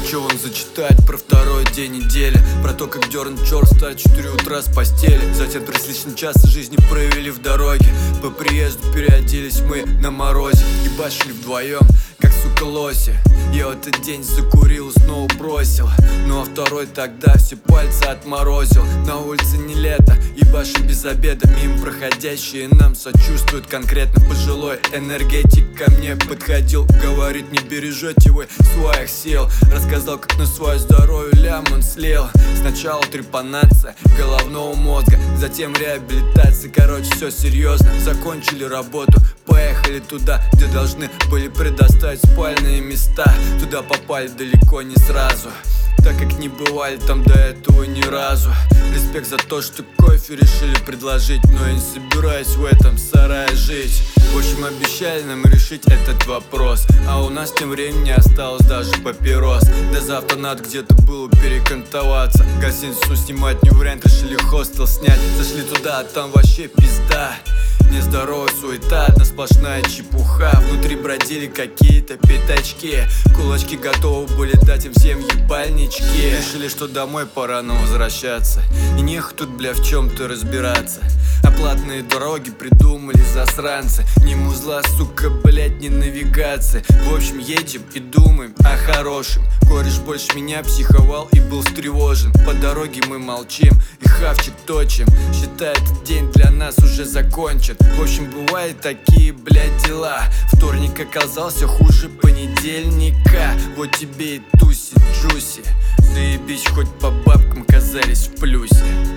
Хочу вам зачитать про второй день недели, про то, как дернуть черт встать в 4 утра с постели. Затем 3 с лишним часа жизни провели в дороге. По приезду переоделись мы на морозе, ебашили вдвоем, как сука лоси. Я в этот день закурил и снова бросил, ну а второй тогда все пальцы отморозил. На улице не лето, ебашим без обеда. Мимо проходящие нам сочувствуют, конкретно пожилой энергетик ко мне подходил. Говорит, не бережете вы своих сил. Рассказал, как на свое здоровье лям он слил. Сначала трепанация головного мозга, затем реабилитация. Короче, все серьезно, закончили работу, поехали туда, где должны были предоставить спальные места. Туда попали далеко не сразу, так как не бывали там до этого ни разу. Респект за то, что кофе решили предложить, но я не собираюсь в этом сарае жить. В общем, обещали нам решить этот вопрос, а у нас тем временем не осталось даже папирос. До завтра надо где-то было перекантоваться. Гостиницу снимать не вариант, решили хостел снять. Зашли туда, а там вообще пизда. Нездоровая суета, одна сплошная чепуха. Внутри бродили какие-то пятачки, кулачки готовы были дать им всем ебальнички. Решили, что домой пора нам возвращаться, и нехуй тут, бля, в чем-то разбираться. Оплатные дороги придумали засранцы, ни музла, сука, блять, ни навигации. В общем, едем и думаем о хорошем. Кореш больше меня психовал и был встревожен. По дороге мы молчим и хавчик точим, считай, этот день для нас уже закончен. В общем, бывают такие, блядь, дела. Вторник оказался хуже понедельника. Вот тебе и туси-джуси. Заебись, хоть по бабкам оказались в плюсе.